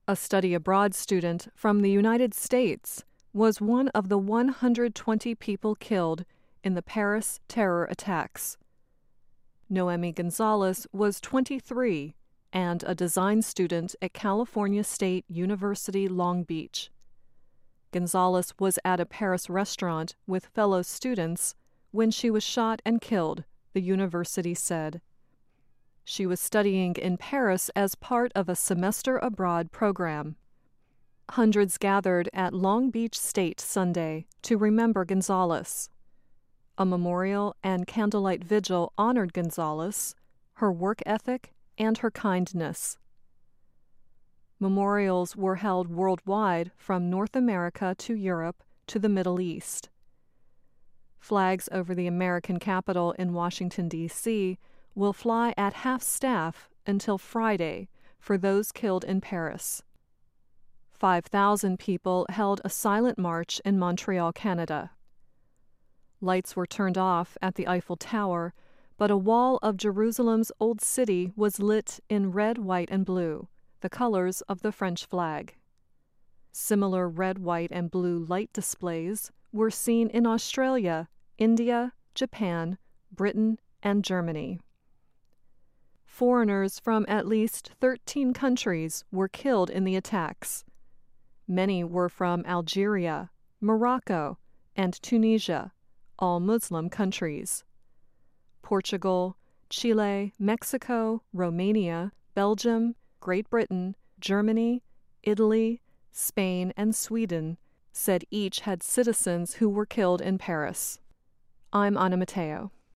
A study abroad student from the United States was one of the 120 people killed in the Paris terror attacks. Noemi Gonzalez was 23 and a design student at California State University, Long Beach. Gonzalez was at a Paris restaurant with fellow students when she was shot and killed, the university said. She was studying in Paris as part of a semester abroad program. Hundreds gathered at Long Beach State Sunday to remember Gonzalez. A memorial and candlelight vigil honored Gonzalez, her work ethic, and her kindness. Memorials were held worldwide from North America to Europe to the Middle East. Flags over the American Capitol in Washington, D.C. will fly at half-staff until Friday for those killed in Paris. 5,000 people held a silent march in Montreal, Canada. Lights were turned off at the Eiffel Tower, but a wall of Jerusalem's Old City was lit in red, white, and blue, the colors of the French flag. Similar red, white, and blue light displays were seen in Australia, India, Japan, Britain, and Germany. Foreigners from at least 13 countries were killed in the attacks. Many were from Algeria, Morocco, and Tunisia, all Muslim countries. Portugal, Chile, Mexico, Romania, Belgium, Great Britain, Germany, Italy, Spain, and Sweden said each had citizens who were killed in Paris. I'm Anna Matteo.